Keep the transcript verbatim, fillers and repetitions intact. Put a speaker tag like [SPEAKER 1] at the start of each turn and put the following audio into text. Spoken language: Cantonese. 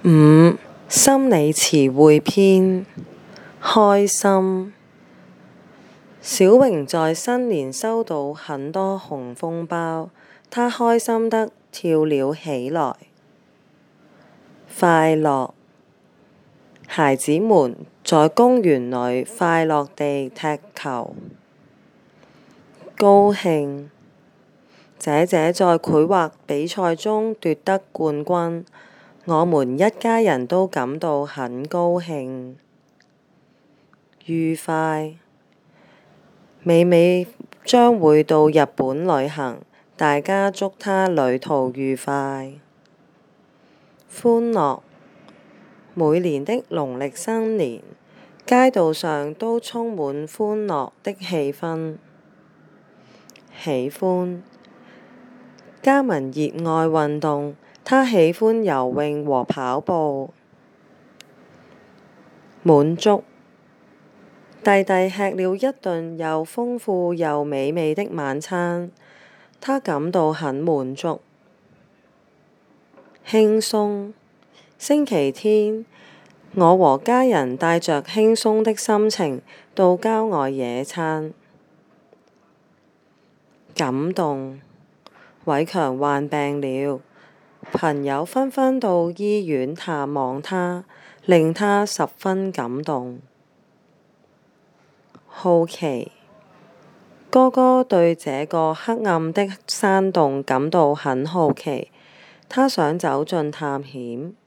[SPEAKER 1] 五、心理詞彙篇。開心。小榮在新年收到很多紅封包，他開心得跳了起來。快樂。孩子們在公園裏快樂地踢球。高興。姐姐在繪畫比賽中奪得冠軍，我們一家人都感到很高興。愉快。美美將會到日本旅行，大家祝她旅途愉快。歡樂。每年的農曆新年，街道上都充滿歡樂的氣氛。喜歡。嘉文熱愛運動，他喜歡游泳和跑步。滿足。弟弟吃了一頓又豐富又美味的晚餐，他感到很滿足。輕鬆。星期天，我和家人帶着輕鬆的心情到郊外野餐。感動。偉強患病了，朋友紛紛到醫院探望他，令他十分感動。好奇。哥哥對這個黑暗的山洞感到很好奇，他想走進探險。